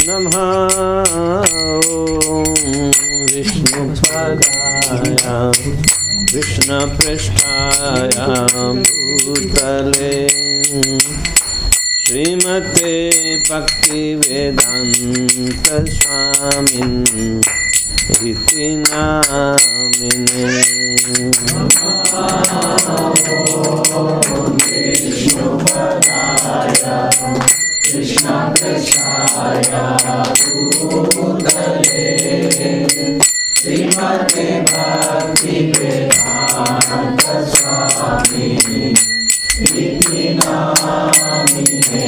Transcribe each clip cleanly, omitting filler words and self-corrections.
नमः। विष्णुपदाय कृष्णपृष्ठाय भूतले श्रीमते भक्तिवेदांत स्वामिन् इति नामिने। विष्णुपदाय कृष्णपृष्ठाय भूतले श्रीमते भक्तिवेदांत स्वामिन् इति नामिने।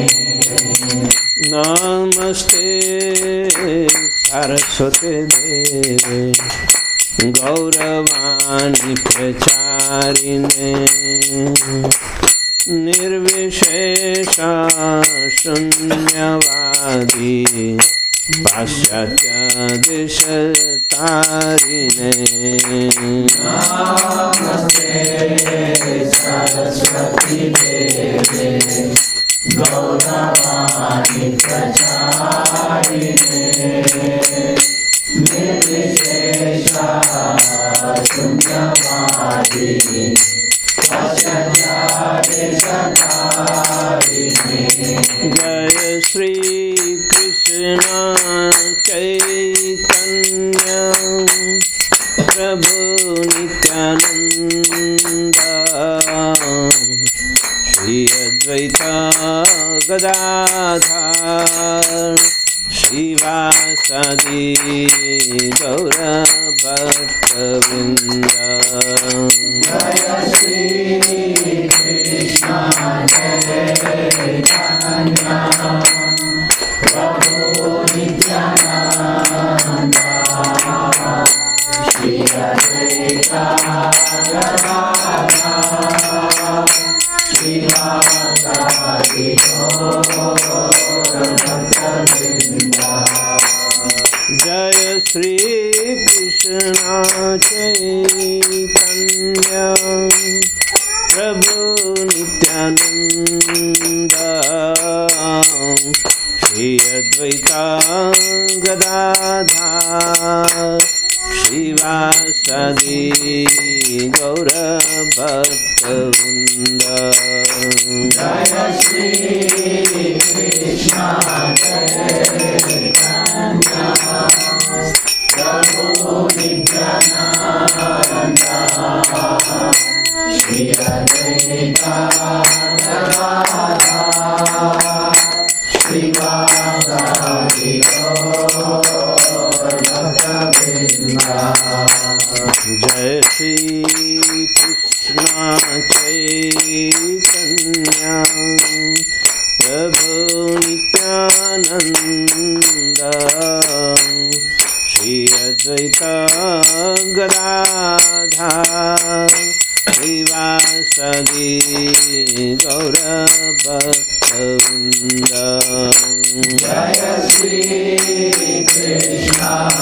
नमस्ते सरस्वती देवे गौरवाणी प्रचारिणे निर्विशेषा शून्यवादी पाश्चात्य देशतारिणे। नमस्ते सरस्वती देवे गौरवाणी प्रचारिणे निर्विशेषा शून्यवादी जय श्री कृष्ण चैतन्य प्रभु नित्यानंद श्री अद्वैता गदाधर श्रीवासादि गौर भक्तवृंद। जय श्री कृष्ण चैतन्य प्रभु नित्यानंद श्री अद्वैता गदाधर श्रीवासादि गौर भक्तवृंद। जय श्री कृष्ण चैतन्य प्रभु नित्यानंद श्री अद्वैता गदाधर श्रीवासादि गौर भक्तवृंद। जय श्री कृष्ण चैतन्य प्रभु नित्यानंद श्री अद्वैता गदाधर श्रीवासादि गौर भक्तवृंद। जय श्री कृष्ण चैतन्य प्रभु नित्यानंद श्री अद्वैता गदाधर श्रीवासादि गौर भक्तवृंद। जय श्री कृष्ण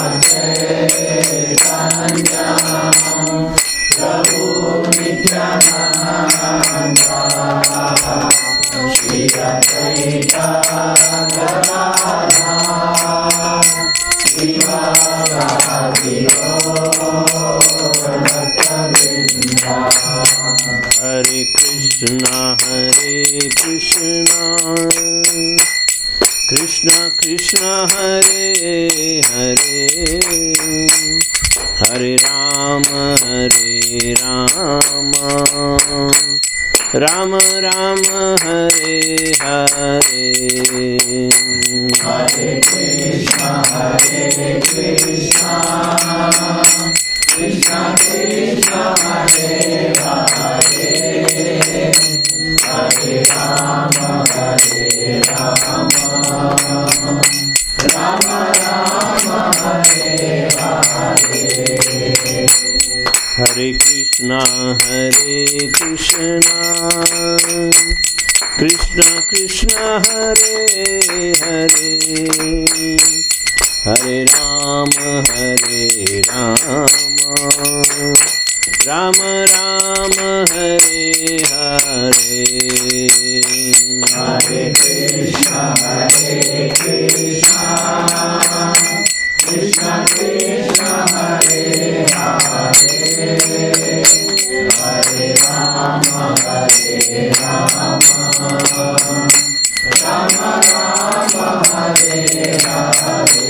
चैतन्य प्रभु नित्यानंद श्री अद्वैता गदाधर श्रीवासादि गौर भक्तवृंद। हरे कृष्णा कृष्ण कृष्ण हरे हरे हरे राम राम राम हरे हरे। हरे कृष्ण कृष्ण कृष्ण हरे हरे हरे राम राम राम हरे हरे। हरे Krishna Krishna Krishna Hare Hare Hare Ram Ram Ram Hare Hare Hare Krishna Krishna Krishna Hare Hare Hare Ram Ram Ram Hare Hare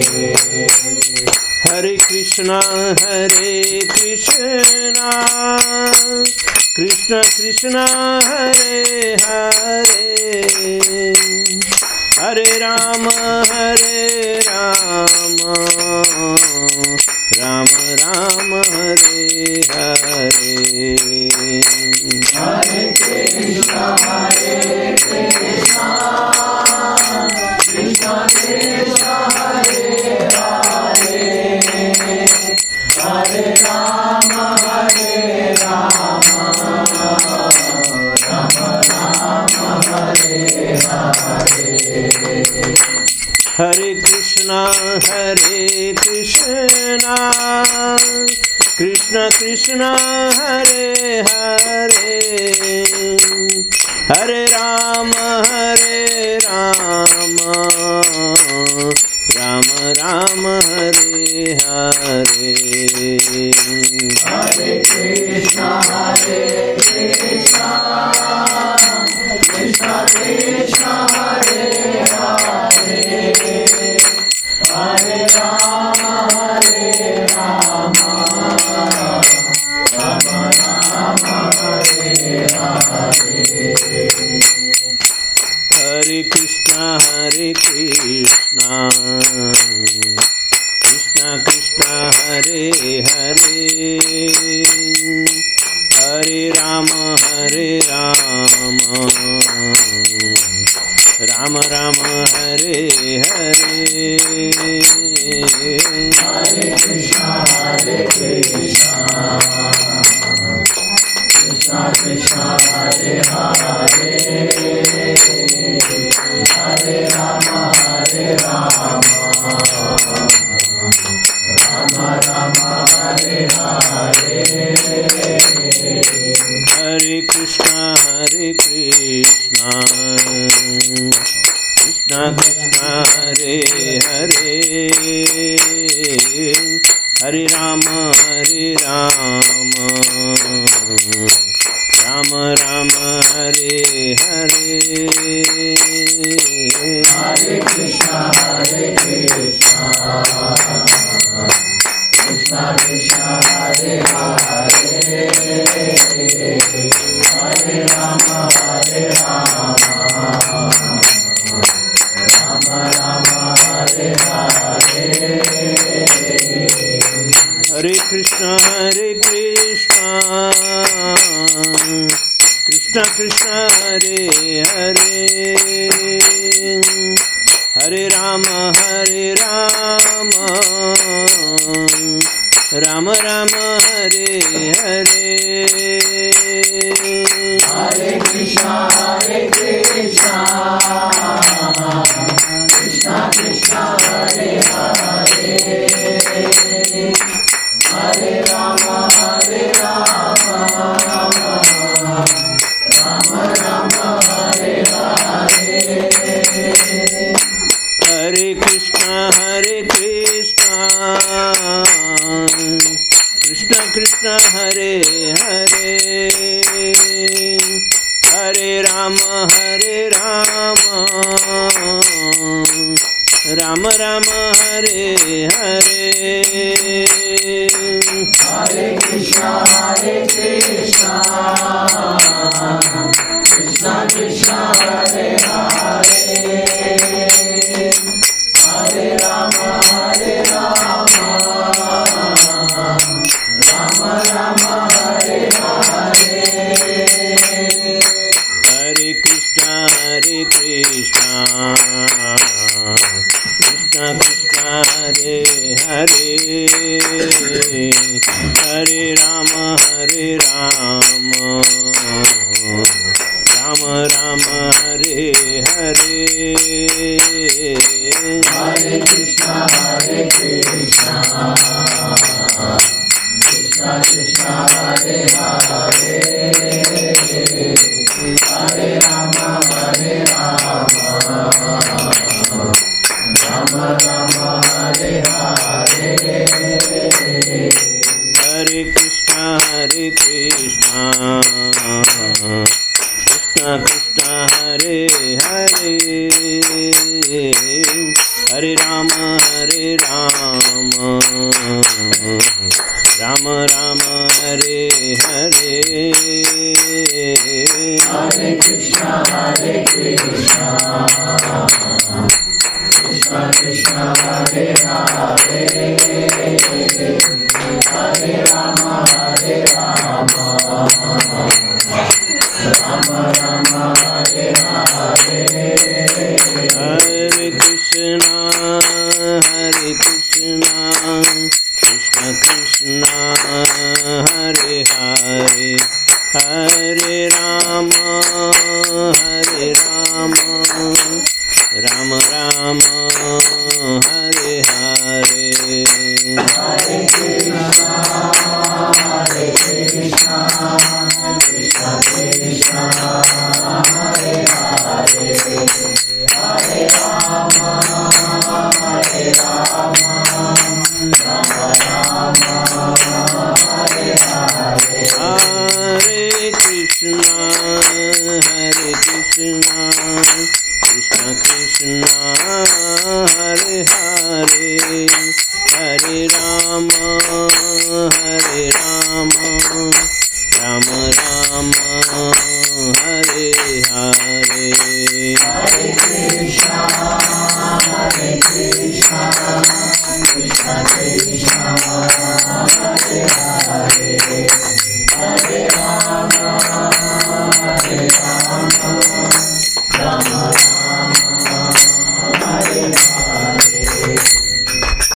Hare Krishna Krishna Krishna Hare Hare Hare Ram Ram Ram Hare Hare Hare Krishna Krishna Krishna Hare Hare Hare Ram Ram Ram Hare Hare Hare Krishna Krishna Krishna Hare Hare Hare Ram Ram Ram Hare Hare Hare Krishna Krishna Krishna Hare Hare Hare Ram Ram Ram Hare Hare Hare Krishna Krishna Krishna Hare Hare Hare Ram Ram Ram Hare Hare Hare Krishna Krishna Krishna Hare Hare Hare Ram Ram Ram Hare Hare Hare Krishna Krishna Krishna Hare Hare Hare Ram Ram Ram Hare Hare Hare Krishna Krishna Krishna Hare Hare Hare Ram Ram Ram Hare Hare Hare Krishna Krishna Krishna Hare Hare Hare Ram Ram Ram Hare Hare Hare Krishna Krishna Krishna Hare Hare Hare Ram Ram Ram Hare Hare Hare Krishna Krishna Krishna Hare Hare Hare Ram Ram Ram Hare Hare Hare Krishna Krishna Krishna Hare Hare Hare Ram Ram Ram Hare Hare Hare Krishna Krishna Krishna Hare Hare Hare Ram Ram Ram Hare Hare Hare Krishna Krishna Krishna Krishna Krishna Hare Hare Hare Rama Hare Rama Rama Rama Hare Hare Hare Krishna Krishna Krishna Hare Hare Hare Rama Rama Rama Hare Hare Hare Krishna Krishna Krishna Hare Hare Hare Rama Rama Rama Hare Hare Hare Krishna Krishna Krishna Hare Hare Hare Rama Rama Rama Hare Hare Hare Krishna Krishna Krishna Hare Hare Hare Rama Rama Rama Hare Hare Hare Krishna Krishna Krishna Hare Hare Hare Rama